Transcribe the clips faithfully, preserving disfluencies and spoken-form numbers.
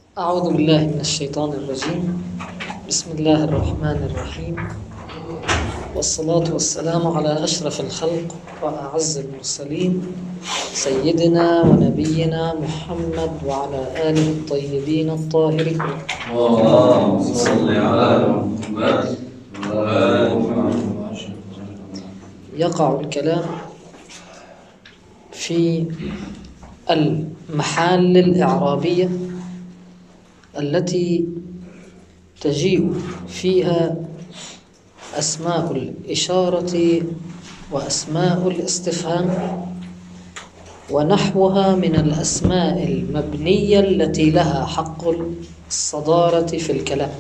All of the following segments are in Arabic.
أعوذ بالله من الشيطان الرجيم. بسم الله الرحمن الرحيم، والصلاة والسلام على أشرف الخلق وأعز المرسلين سيدنا ونبينا محمد وعلى آله الطيبين الطاهرين. اللهم صل على محمد وآل محمد. يقع الكلام في المحال الإعرابية التي تجيء فيها أسماء الإشارة وأسماء الاستفهام ونحوها من الأسماء المبنية التي لها حق الصدارة في الكلام.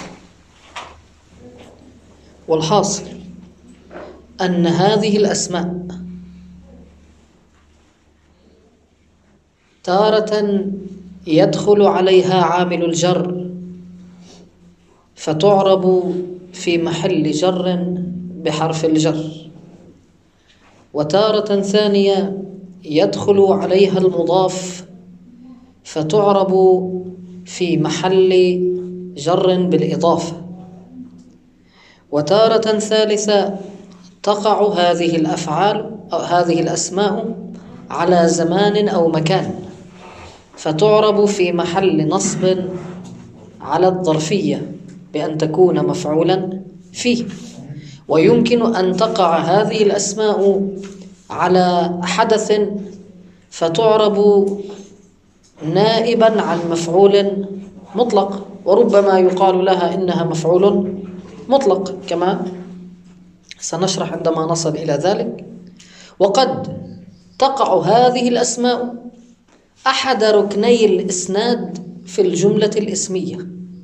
والحاصل أن هذه الأسماء تارة يدخل عليها عامل الجر فتعرب في محل جر بحرف الجر، وتارة ثانية يدخل عليها المضاف فتعرب في محل جر بالإضافة، وتارة ثالثة تقع هذه الأفعال أو هذه الأسماء على زمان أو مكان فتعرب في محل نصب على الظرفية بأن تكون مفعولا فيه. ويمكن أن تقع هذه الأسماء على حدث فتعرب نائبا عن مفعول مطلق، وربما يقال لها إنها مفعول مطلق كما سنشرح عندما نصل إلى ذلك. وقد تقع هذه الأسماء أحد ركني الإسناد في الجملة الإسمية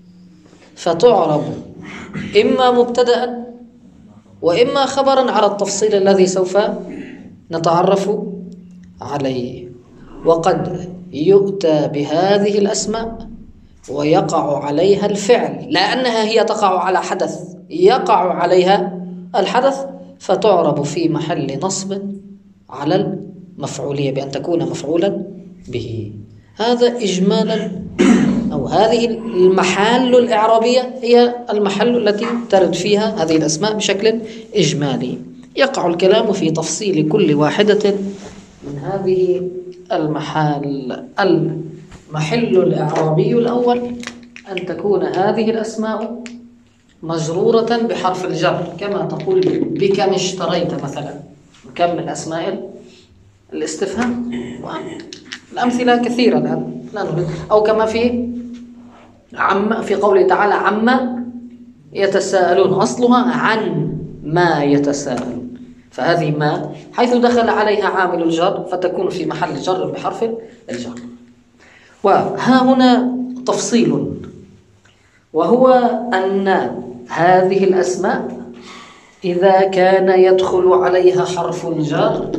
فتعرب إما مبتدأ وإما خبرا على التفصيل الذي سوف نتعرف عليه. وقد يؤتى بهذه الأسماء ويقع عليها الفعل، لأنها هي تقع على حدث يقع عليها الحدث فتعرب في محل نصب على المفعولية بأن تكون مفعولا به. هذا إجمالا، أو هذه المحال الإعرابية هي المحل التي ترد فيها هذه الأسماء بشكل إجمالي. يقع الكلام في تفصيل كل واحدة من هذه المحال. المحل الإعرابي الأول أن تكون هذه الأسماء مجرورة بحرف الجر، كما تقول بكم اشتريت مثلا، كم من أسماء الاستفهام، الأمثلة كثيرة الآن لا نريد. أو كما في عم في قوله تعالى عما يتساءلون، أصلها عن ما يتساءلون، فهذه ما حيث دخل عليها عامل الجر فتكون في محل جر بحرف الجر. وها هنا تفصيل، وهو أن هذه الأسماء إذا كان يدخل عليها حرف الجر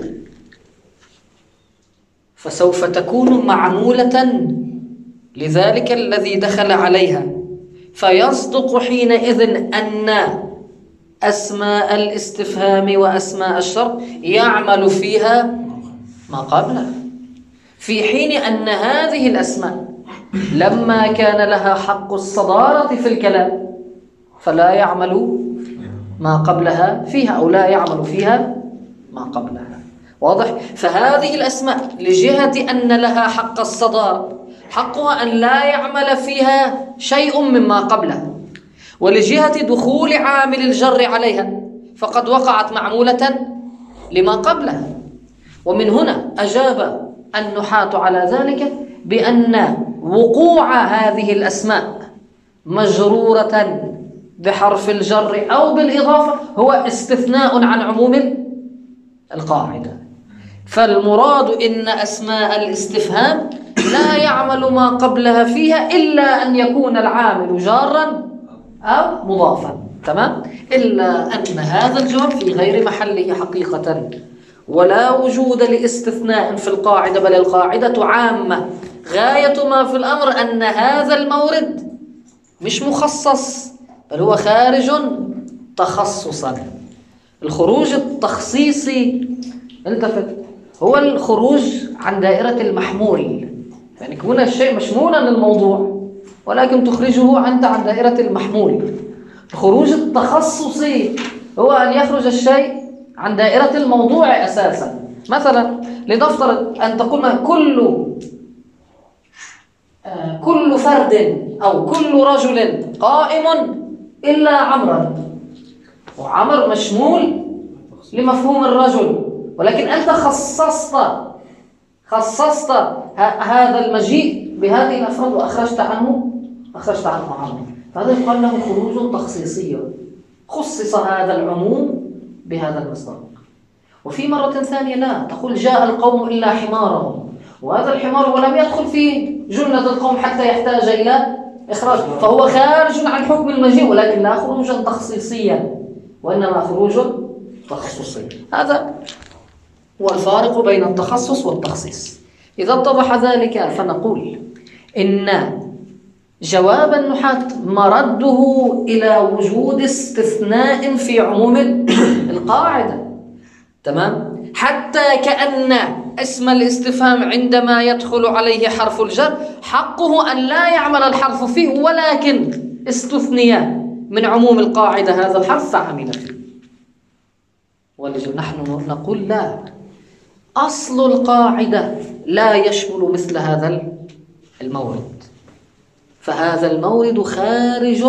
فسوف تكون معمولة لذلك الذي دخل عليها، فيصدق حينئذ أن أسماء الاستفهام وأسماء الشرط يعمل فيها ما قبلها، في حين أن هذه الأسماء لما كان لها حق الصدارة في الكلام فلا يعمل ما قبلها فيها، أو لا يعمل فيها ما قبلها. واضح؟ فهذه الأسماء لجهة أن لها حق الصدارة حقها أن لا يعمل فيها شيء مما قبلها، ولجهة دخول عامل الجر عليها فقد وقعت معمولة لما قبلها. ومن هنا أجاب النحاة على ذلك بأن وقوع هذه الأسماء مجرورة بحرف الجر أو بالإضافة هو استثناء عن عموم القاعدة. فالمراد إن أسماء الاستفهام لا يعمل ما قبلها فيها إلا أن يكون العامل جارا أو مضافا، تمام؟ إلا أن هذا الجار في غير محله حقيقة، ولا وجود لاستثناء في القاعدة، بل القاعدة عامة. غاية ما في الأمر أن هذا المورد مش مخصص بل هو خارج تخصصا. الخروج التخصيصي التفت هو الخروج عن دائرة المحمول، يعني يكون الشيء مشمولا للموضوع ولكن تخرجه أنت عن دائرة المحمول. الخروج التخصصي هو أن يخرج الشيء عن دائرة الموضوع أساسا. مثلا لنفترض أن تقول كل آه كل فرد أو كل رجل قائم إلا عمرا، وعمر مشمول لمفهوم الرجل، ولكن أنت خصصت خصصت هذا المجيء بهذه الأفراد وأخرجت عنه أخرجت عنه عمر، فهذا يقال له خروج تخصيصي، خصص هذا العموم بهذا المصداق. وفي مرة ثانية لا، تقول جاء القوم إلا حمارهم، وهذا الحمار ولم يدخل في جملة القوم حتى يحتاج إلى إخراج، فهو خارج عن حكم المجيء، ولكن لا خروجا تخصيصيا وإنما خروج تخصصي. هذا هو الفارق بين التخصص والتخصيص. إذا اتضح ذلك فنقول إن جواب النحاة مرده إلى وجود استثناء في عموم القاعدة، تمام؟ حتى كأن اسم الاستفهام عندما يدخل عليه حرف الجر حقه أن لا يعمل الحرف فيه، ولكن استثني من عموم القاعدة هذا الحرف فعمل فيه. ونحن نقول لا، أصل القاعدة لا يشمل مثل هذا المورد، فهذا المورد خارج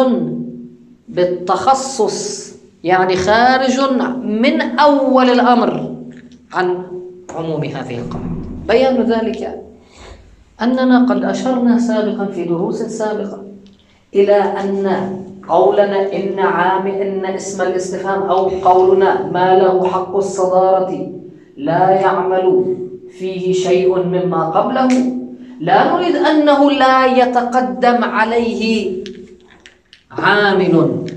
بالتخصص، يعني خارج من أول الأمر عن عموم هذه القاعدة. بيان ذلك أننا قد أشرنا سابقا في دروس سابقة إلى أن قولنا إن عام إن اسم الاستفهام أو قولنا ما له حق الصدارة لا يعمل فيه شيء مما قبله، لا نريد أنه لا يتقدم عليه عامل،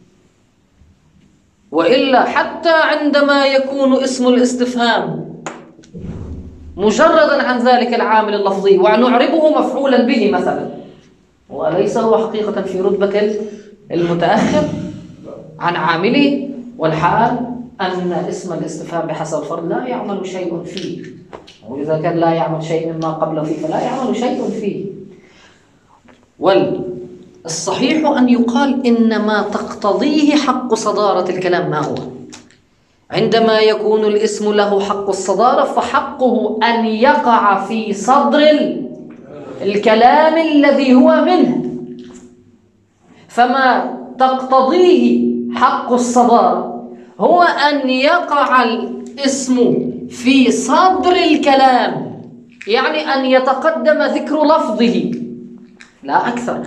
وإلا حتى عندما يكون اسم الاستفهام مجردا عن ذلك العامل اللفظي ونعربه مفعولا به مثلا، وليس هو حقيقة في رتبة المتأخر عن عامله، والحال أن اسم الاستفهام بحسب الفرد لا يعمل شيء فيه، وإذا كان لا يعمل شيء مما قبله فيه فلا يعمل شيء فيه. والصحيح أن يقال إن ما تقتضيه حق صدارة الكلام ما هو؟ عندما يكون الاسم له حق الصدارة فحقه أن يقع في صدر الكلام الذي هو منه، فما تقتضيه حق الصدارة هو أن يقع الاسم في صدر الكلام، يعني أن يتقدم ذكر لفظه لا أكثر،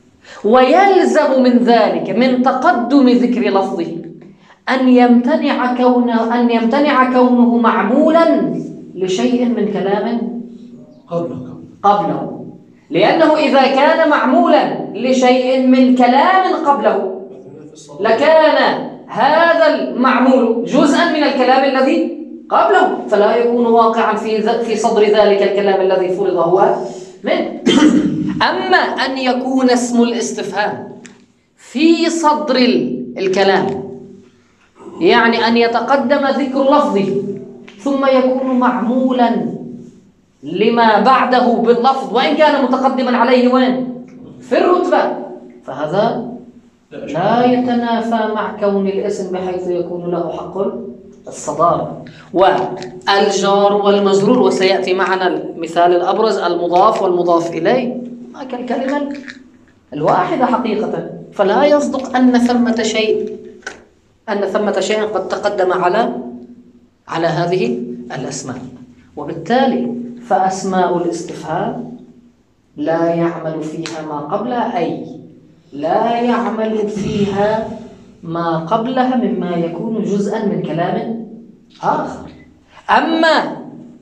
ويلزم من ذلك من تقدم ذكر لفظه أن يمتنع كونه أن يمتنع كونه معمولا لشيء من كلام قبله قبله لأنه إذا كان معمولا لشيء من كلام قبله لكان هذا المعمول جزءا من الكلام الذي قبله، فلا يكون واقعا في في صدر ذلك الكلام الذي فرض هو منه. أما أن يكون اسم الاستفهام في صدر الكلام، يعني أن يتقدم ذكر لفظه ثم يكون معمولا لما بعده باللفظ وإن كان متقدما عليه وين؟ في الرتبة، فهذا لا يتنافى مع كون الاسم بحيث يكون له حق الصدارة. والجار والمجرور، وسيأتي معنا المثال الأبرز المضاف والمضاف إليه ما كالكلمة الواحدة حقيقة، فلا يصدق أن ثمة شيء أن ثمة شيء قد تقدم على على هذه الأسماء. وبالتالي فأسماء الاستفهام لا يعمل فيها ما قبلها، أي لا يعمل فيها ما قبلها مما يكون جزءا من كلام آخر. أما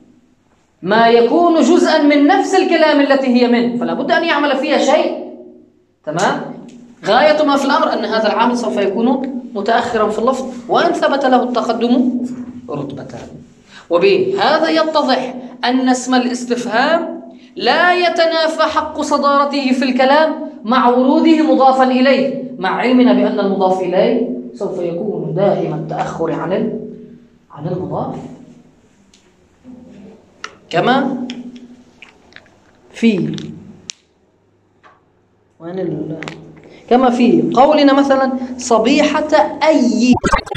ما يكون جزءا من نفس الكلام التي هي منه فلا بد أن يعمل فيها شيء، تمام؟ غاية ما في الأمر أن هذا العامل سوف يكون متأخرا في اللفظ وإن ثبت له التقدم رتبتان. وبهذا يتضح أن اسم الاستفهام لا يتنافى حق صدارته في الكلام مع وروده مضافا إليه، مع علمنا بأن المضاف إليه سوف يكون دائما التأخر عن عن المضاف، كما في وين ال... كما في قولنا مثلا صبيحة أي.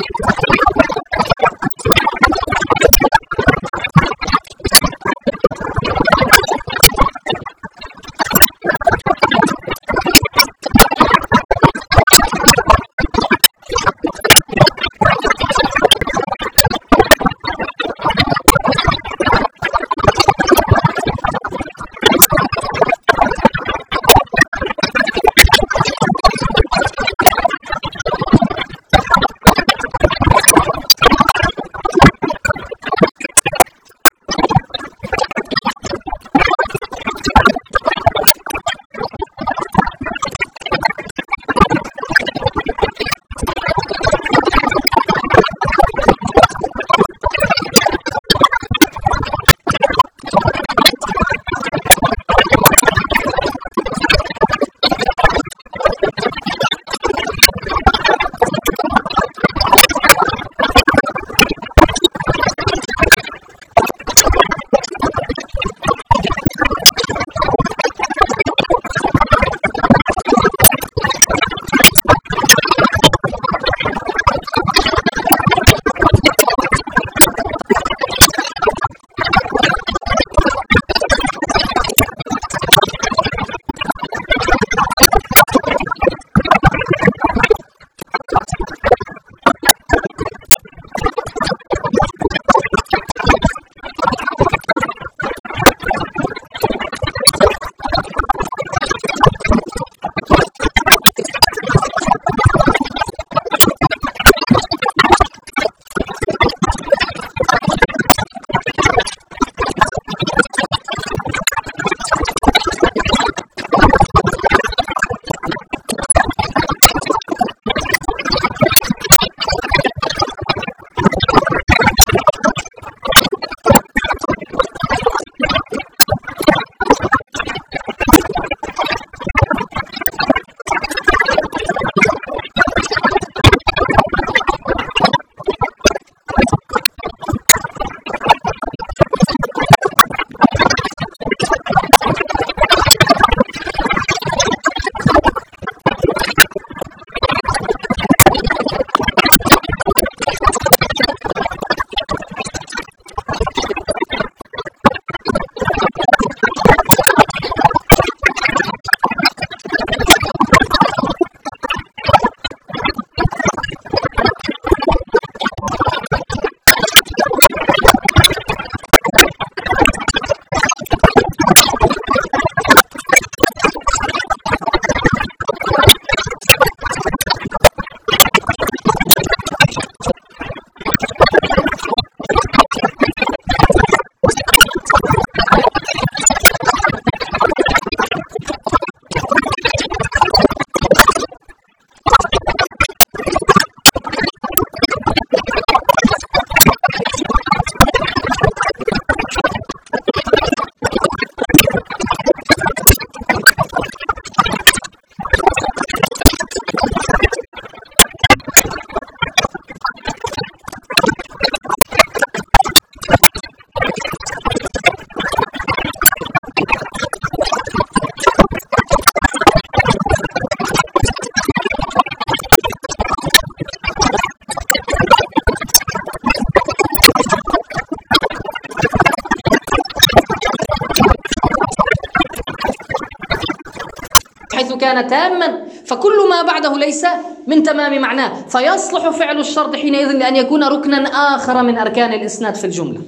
حيث كان تاما فكل ما بعده ليس من تمام معناه، فيصلح فعل الشرط حينئذ لأن يكون ركنا آخر من أركان الإسناد في الجملة،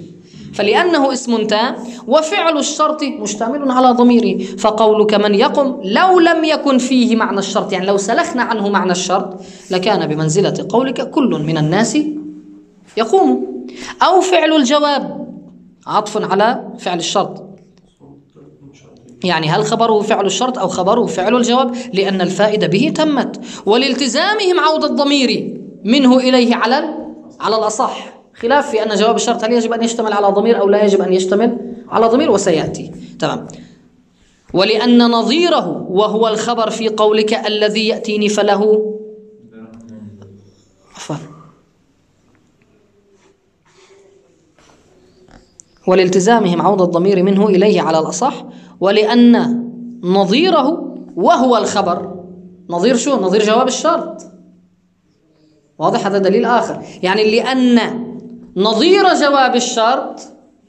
فلأنه اسم تام وفعل الشرط مشتمل على ضميره. فقولك من يقم لو لم يكن فيه معنى الشرط، يعني لو سلخنا عنه معنى الشرط لكان بمنزلة قولك كل من الناس يقوم. أو فعل الجواب عطف على فعل الشرط، يعني هل خبره فعل الشرط أو خبره فعل الجواب، لأن الفائدة به تمت. ولالتزامهم عودة الضمير منه إليه على على الأصح، خلاف في أن جواب الشرط هل يجب أن يشتمل على ضمير أو لا يجب أن يشتمل على ضمير، وسيأتي. تمام. ولأن نظيره وهو الخبر في قولك الذي يأتيني فله عفوا ولالتزامهم عودة الضمير منه إليه على الأصح، ولأن نظيره وهو الخبر نظير شو؟ نظير جواب الشرط. واضح؟ هذا دليل آخر. يعني لأن نظير جواب الشرط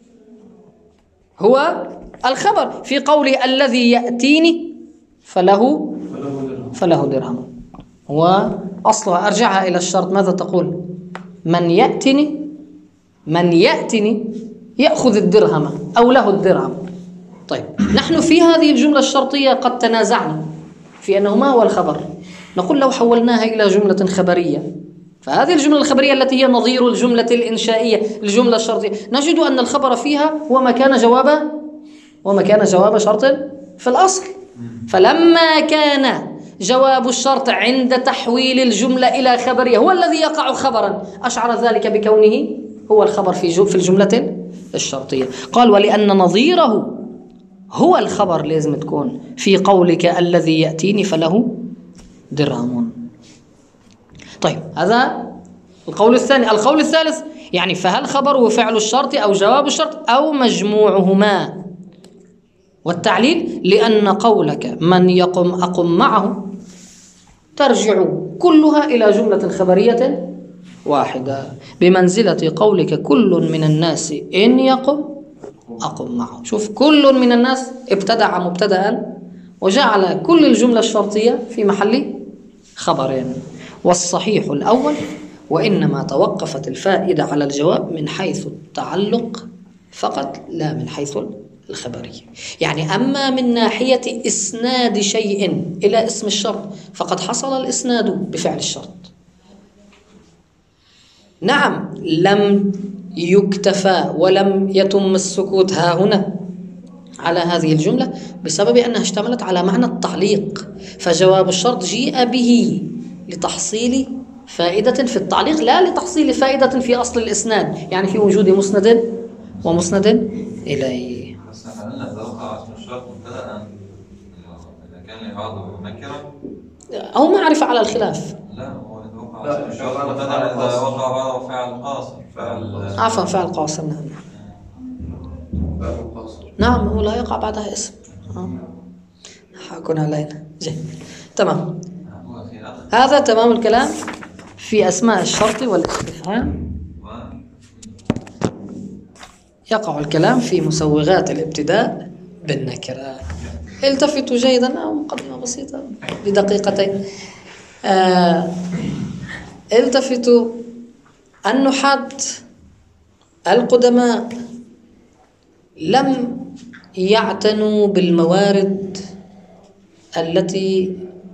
هو الخبر في قوله الذي يأتيني فله فله درهم. وأصلها أرجعها إلى الشرط، ماذا تقول؟ من يأتني من يأتني يأخذ الدرهم أو له الدرهم. طيب نحن في هذه الجملة الشرطية قد تنازعنا في أنه ما هو الخبر. نقول لو حولناها إلى جملة خبرية، فهذه الجملة الخبرية التي هي نظير الجملة الإنشائية الجملة الشرطية، نجد أن الخبر فيها هو ما كان جواب وما كان جواب شرط في الأصل. فلما كان جواب الشرط عند تحويل الجملة إلى خبرية هو الذي يقع خبرا، أشعر ذلك بكونه هو الخبر في في الجملة الشرطية. قال ولأن نظيره هو الخبر لازم تكون في قولك الذي يأتيني فله درهم. طيب هذا القول الثاني. القول الثالث يعني فهل خبره فعل الشرط أو جواب الشرط أو مجموعهما؟ والتعليل لأن قولك من يقم أقم معه ترجع كلها إلى جملة خبرية واحدة بمنزلة قولك كل من الناس إن يقم أقم معه. شوف، كل من الناس ابتدع مبتدأ وجعل كل الجملة الشرطية في محل خبرين. والصحيح الأول، وإنما توقفت الفائدة على الجواب من حيث التعلق فقط لا من حيث الخبرية. يعني أما من ناحية إسناد شيء إلى اسم الشرط فقد حصل الإسناد بفعل الشرط. نعم لم يكتفى ولم يتم السكوت ها هنا على هذه الجملة بسبب أنها اشتملت على معنى التعليق، فجواب الشرط جيء به لتحصيل فائدة في التعليق لا لتحصيل فائدة في أصل الإسناد، يعني في وجود مسند ومسند إليه. بس احنا قلنا إذا وقع اسم الشرط مبتدأ إذا كان إعرابه نكرة أو معرفة على الخلاف. لا هو إذا وقع اسم الشرط مبتدأ إذا وقع بعده فعل قاصر فعل عفوا فعل قاصر. نعم نعم هو لا يقع بعدها اسم. حكون علينا جيد تمام. هذا تمام الكلام في أسماء الشرط والاستفهام. يقع الكلام في مسوغات الابتداء بالنكرة. التفتوا جيدا أو مقدمة بسيطة بدقيقتين. آه التفتوا النحاة القدماء لم يعتنوا بالموارد التي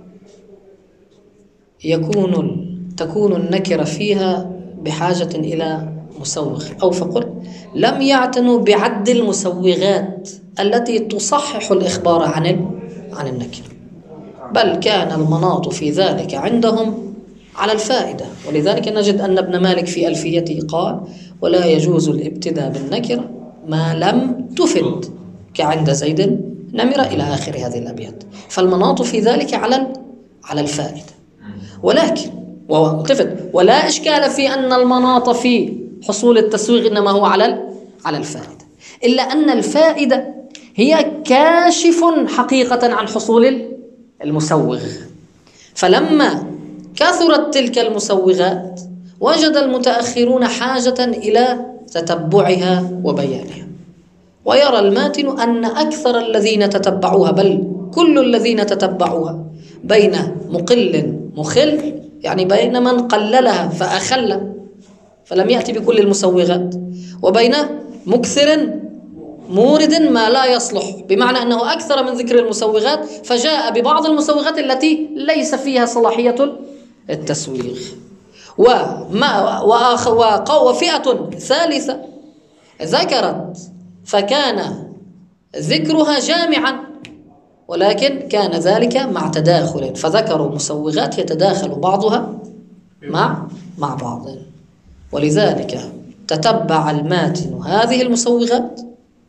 يكون تكون النكرة فيها بحاجة إلى مسوغ، أو فقل لم يعتنوا بعد المسوغات التي تصحح الإخبار عن عن النكرة، بل كان المناط في ذلك عندهم على الفائدة. ولذلك نجد أن ابن مالك في ألفيته قال ولا يجوز الابتداء بالنكرة ما لم تفد كعند زيد نمرة إلى آخر هذه الأبيات. فالمناط في ذلك على على الفائدة. ولكن والتفت ولا إشكال في أن المناط في حصول التسويغ إنما هو على على الفائدة، إلا أن الفائدة هي كاشف حقيقة عن حصول المسوغ. فلما كثرت تلك المسوغات وجد المتأخرون حاجة إلى تتبعها وبيانها، ويرى الماتن أن أكثر الذين تتبعوها بل كل الذين تتبعوها بين مقل مخل، يعني بين من قللها فأخل فلم يأتي بكل المسوغات، وبين مكثر مورد ما لا يصلح، بمعنى أنه أكثر من ذكر المسوغات فجاء ببعض المسوغات التي ليس فيها صلاحية التسويغ. وما وفئة ثالثة ذكرت فكان ذكرها جامعا، ولكن كان ذلك مع تداخل، فذكروا مسوغات يتداخل بعضها مع مع بعض، ولذلك تتبع الماتن هذه المسوغات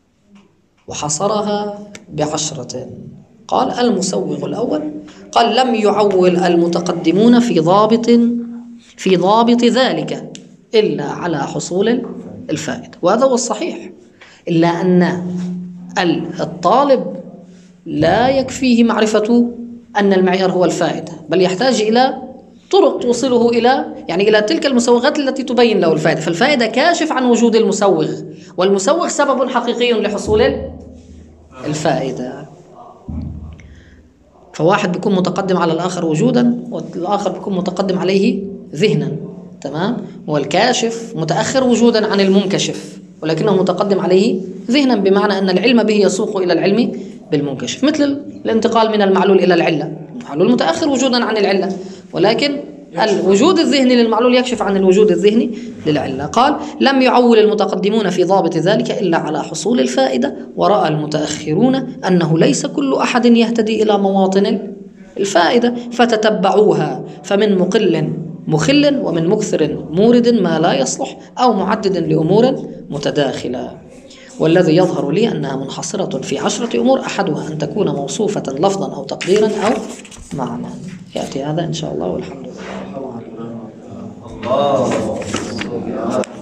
وحصرها بعشرة. قال المسوغ الأول قال لم يعول المتقدمون في ضابط في ضابط ذلك إلا على حصول الفائدة، وهذا هو الصحيح، إلا أن الطالب لا يكفيه معرفة أن المعيار هو الفائدة، بل يحتاج إلى طرق توصله إلى يعني إلى تلك المسوغات التي تبين له الفائدة. فالفائدة كاشف عن وجود المسوغ، والمسوغ سبب حقيقي لحصول الفائدة. فواحد بيكون متقدم على الآخر وجودا، والآخر بيكون متقدم عليه ذهنا، تمام؟ والكاشف متأخر وجودا عن المنكشف، ولكنه متقدم عليه ذهنا، بمعنى أن العلم به يسوق إلى العلم بالمنكشف، مثل الانتقال من المعلول إلى العلة. المعلول متأخر وجودا عن العلة، ولكن الوجود الذهني للمعلول يكشف عن الوجود الذهني للعلة. قال: لم يعول المتقدمون في ضابط ذلك إلا على حصول الفائدة، ورأى المتأخرون أنه ليس كل أحد يهتدي إلى مواطن الفائدة فتتبعوها، فمن مقل مخل ومن مكثر مورد ما لا يصلح أو معدد لأمور متداخلة. والذي يظهر لي أنها منحصرة في عشرة أمور، أحدها أن تكون موصوفة لفظا أو تقديرا أو معنى. يأتي هذا إن شاء الله، والحمد لله. الله